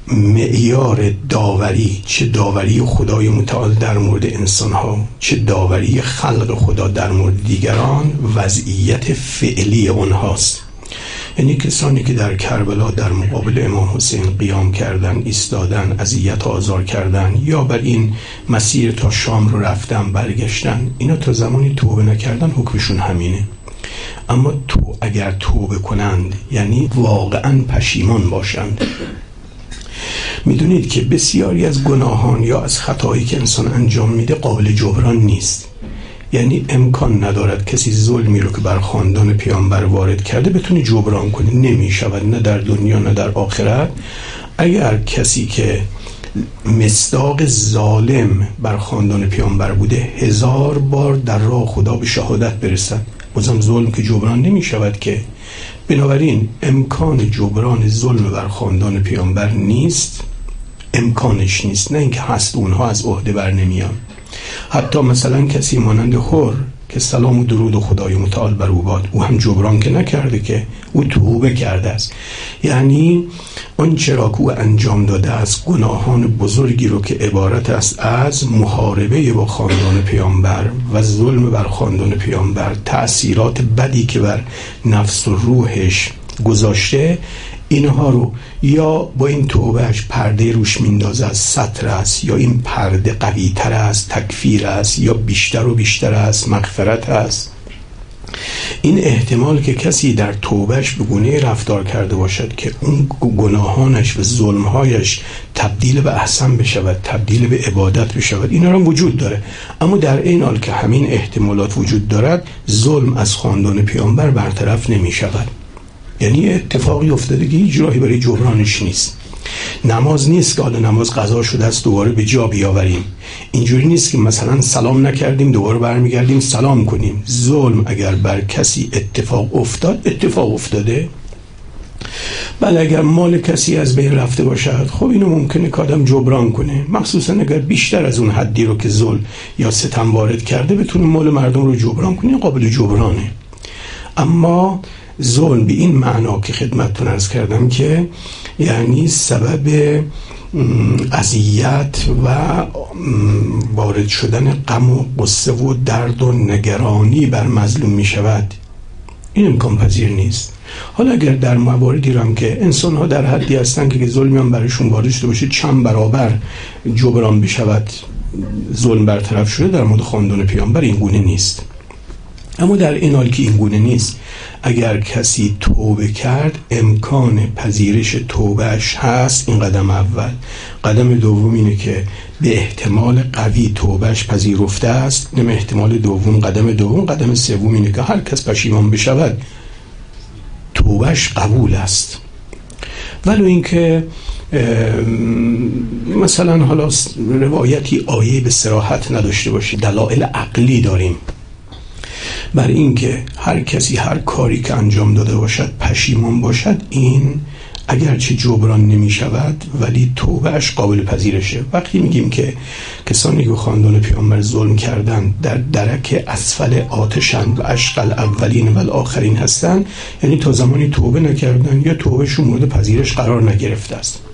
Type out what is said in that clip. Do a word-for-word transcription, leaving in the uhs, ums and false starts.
معیار داوری، چه داوری خدای متعال در مورد انسانها، چه داوری خلق خدا در مورد دیگران، وضعیت فعلی اونهاست. یعنی کسانی که در کربلا در مقابل امام حسین قیام کردن، ایستادن، اذیت و آزار کردن، یا بر این مسیر تا شام رو رفتن برگشتن، اینا تا زمانی توبه نکردن حکمشون همینه. اما تو اگر توبه کنند، یعنی واقعا پشیمان باشند، میدونید که بسیاری از گناهان یا از خطایی که انسان انجام میده قابل جبران نیست. یعنی امکان ندارد کسی ظلمی رو که بر خاندان پیامبر وارد کرده بتونه جبران کنه، نمیشود، نه در دنیا نه در آخرت. اگر کسی که مصداق ظالم بر خاندان پیامبر بوده هزار بار در راه خدا به شهادت برسد، بازم ظلم که جبران نمیشود که. بنابراین امکان جبران ظلم بر خاندان پیامبر نیست، امکانش نیست، نه اینکه هست اونها از عهده بر نمیان. حتی مثلا کسی مانند حر که سلام و درود و خدای متعال بر او باد، او هم جبران که نکرده، که او توبه کرده است. یعنی آن چرا که او انجام داده است گناهان بزرگی رو که عبارت است از محاربه با خاندان پیامبر و ظلم بر خاندان پیامبر، تأثیرات بدی که بر نفس و روحش گذاشته، اینها رو یا با این توبهش پرده روش میندازه از ستر است، یا این پرده قوی تر است، تکفیر است، یا بیشتر و بیشتر است، مغفرت است. این احتمال که کسی در توبهش به گونه رفتار کرده باشد که اون گناهانش و ظلمهایش تبدیل به احسن بشود، تبدیل به عبادت بشود، اینا هم وجود داره. اما در این حال که همین احتمالات وجود دارد، ظلم از خاندان پیامبر برطرف نمی شود. یعنی اتفاقی افتاده که هیچ راهی برای جبرانش نیست. نماز نیست که حالا نماز قضا شده است دوباره به جا بیاوریم. اینجوری نیست که مثلا سلام نکردیم دوباره برمیگردیم سلام کنیم. ظلم اگر بر کسی اتفاق افتاد، اتفاق افتاده. بله، اگر مال کسی از بین رفته باشد، خب اینو ممکنه که آدم جبران کنه، مخصوصا اگر بیشتر از اون حدی رو که ظلم یا ستم وارد کرده بتونه مال مردم رو جبران کنه، قابل جبرانه. اما ظلم به این معنا که خدمتتون عرض کردم که یعنی سبب اذیت و وارد شدن غم و غصه و درد و نگرانی بر مظلوم می شود، این امکان پذیر نیست. حالا اگر در مواردی رو هم که انسان ها در حدی هستن که ظلمی هم برشون وارد شده باشه چند برابر جبران بشود، ظلم برطرف شده، در مورد خاندان پیامبر این گونه نیست. اما در این حال که این گونه نیست، اگر کسی توبه کرد امکان پذیرش توبهش هست. این قدم اول. قدم دوم اینه که به احتمال قوی توبهش پذیرفته است. نم احتمال دوم قدم دوم. قدم سوم اینه که هر کس پشیمان بشود توبهش قبول است. ولو اینکه مثلا حالا روایتی آیه به صراحت نداشته باشه، دلایل عقلی داریم بر این که هر کسی هر کاری که انجام داده باشد پشیمان باشد، این اگرچه جبران نمی شود ولی توبهش قابل پذیرشه. وقتی میگیم که کسانی که خاندان پیامبر ظلم کردن در درک اسفل آتشند و اشقى الاولین و الاخرین هستند، یعنی تا زمانی توبه نکردن یا توبهشون مورد پذیرش قرار نگرفته است.